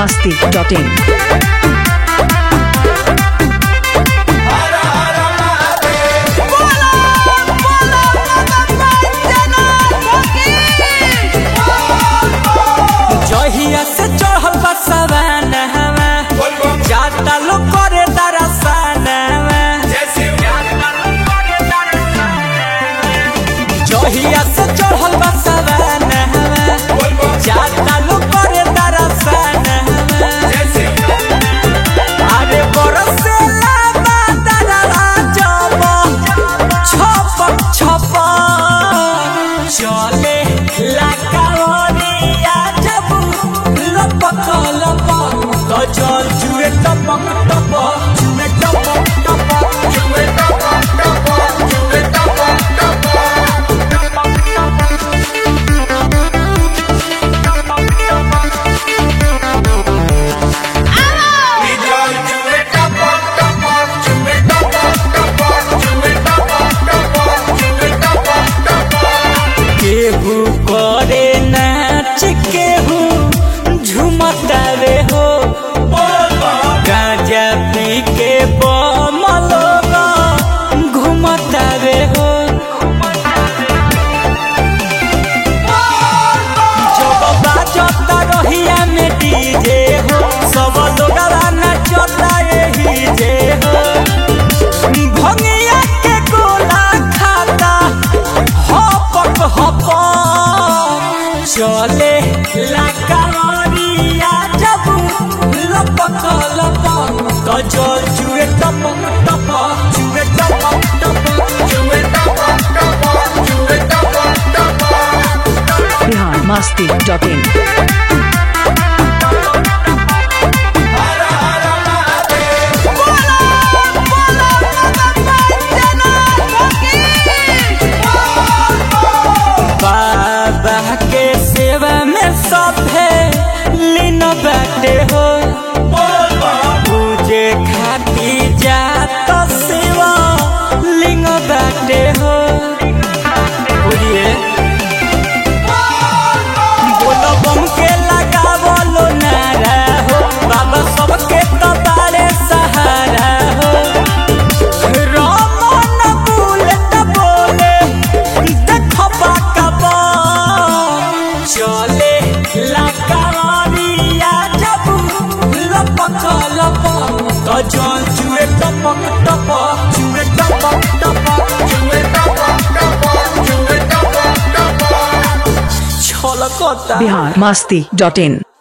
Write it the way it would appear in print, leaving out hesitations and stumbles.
biharmasti.in जहिया से चढ़ल बसवाना हवा जाता लो करे दरसाना जहिया से चढ़ल बसवाना हवा जाता लो करे दरसाना अरे बरसे लाबा दरवा जब छपक छपक चले लाकावरिया जब लपक लपक तो जल जुए टपक टपक जुए टपक टपक जुए टपक टपक जुए टपक केहू करे नाच केहू झुमता रे हो गांजा पी के बम लोग घूमता रे हो जब बाजता रहिया में डीजे हो सब लोग नाचता यही जे हो भंगिया के गोला खाता हपक हपक चले लाकावरिया जब लपक लपक तो जल जुए टपक टपक जुए टपक टपक जुए टपक टपक जुए टपक टपक biharmasti.in बाबा के सेवा में सब है लीन बैठे हो पूजे खाती जात सेवा लिंग बैठे हो बोलिए बोलो बम के लगावलो नारा हो बाबा सबके तो बारे सहारा हो रमन बुलेट बोले देखो बाकबा चले लाकावरिया जब लपक लपक तो जल जुए टपक टपक जुए टपक टपक जुए टपक टपक जुए टपक टपक छलकता biharmasti.in